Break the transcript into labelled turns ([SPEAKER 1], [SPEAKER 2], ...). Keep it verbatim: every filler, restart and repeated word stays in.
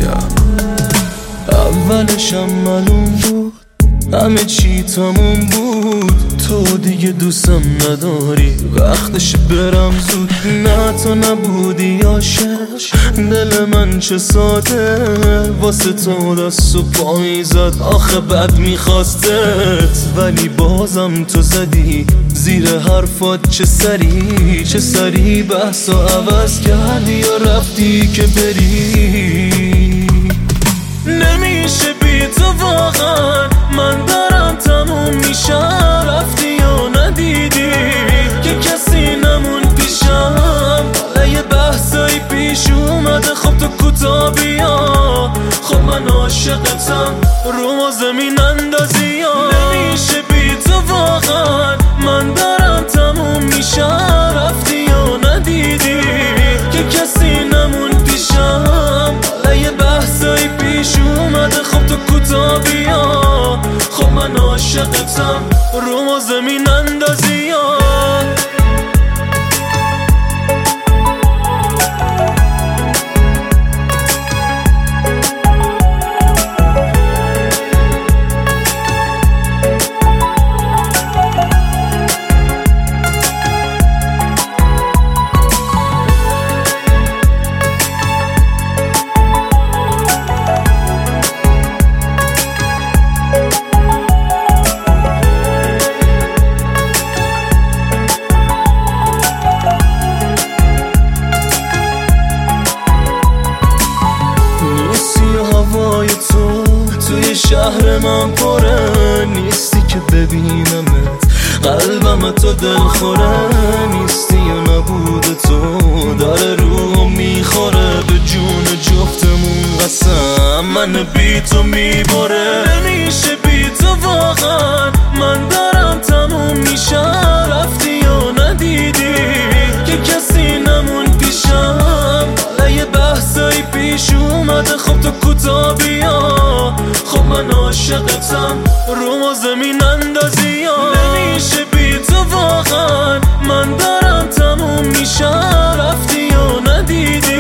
[SPEAKER 1] بگم. اولشم معلوم بود همه چی تموم بود، تو دیگه دوستم نداری، وقتش برم زود. نه تو نبودی عاشق، دل من چه ساده واسه تو دست و پا میزد، آخه بد میخواستت ولی بازم تو زدی زیر حرفات. چه سری چه سری بحث و عوض کردی یا رفتی که بری. نمیشه بی تو واقعا، من دارم تموم میشم، رفتی یا ندیدی که کسی نمون پیشم. حالا یه بحثایی پیش اومده، خب تو کوتا بیا، خب من عاشقتم رو ما زمین اندازی یا. نمیشه بی تو واقعا، من دارم تموم میشم، رفتی یا ندیدی که کسی نمون پیشم. حالا یه بحثایی پیش اومده، خب تو کوتا بیا، خب من عاشقتم رو ما زمین اندازی یا. توی شهر من پره نیستی که ببینمت، قلبم تو دل خوره نیستی و نبود تو داره روح میخوره. به جون جفتمون قسم من بی تو میباره. نمیشه بی تو واقعا، من دارم تموم میشم، رفتی یا ندیدی که کسی نمون پیشم. حالا یه بحثایی پیش اومده، خب تو کوتا بیا، خب من عاشقتم رو ما زمین اندازی یا. نمیشه بی تو واقعا، من دارم تموم میشم، رفتی یا ندیدی